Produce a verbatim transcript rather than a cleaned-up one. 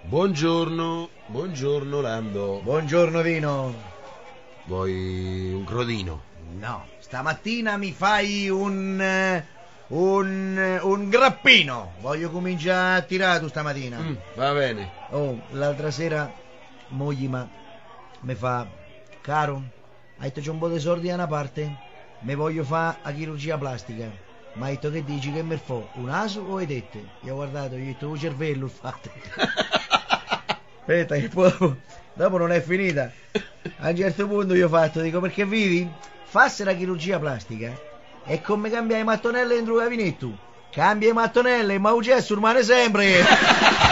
Buongiorno, buongiorno Lando. Buongiorno Vino. Vuoi un crodino? No, stamattina mi fai un... eh, un... eh, un grappino. Voglio cominciare a tirare tu stamattina. Mm, va bene. Oh, l'altra sera moglie ma mi fa: caro, hai detto c'è un po' di soldi da una parte, mi voglio fare la chirurgia plastica. Ma hai detto che dici che mi fa un aso o hai detto? Io ho guardato, gli ho detto un cervello il fatto. Aspetta che poi dopo, dopo non è finita. A un certo punto io ho fatto, dico, perché vivi? Fassi la chirurgia plastica è come cambiare i mattonelle dentro un gabinetto. Cambia i mattonelle, ma il gesso rimane sempre.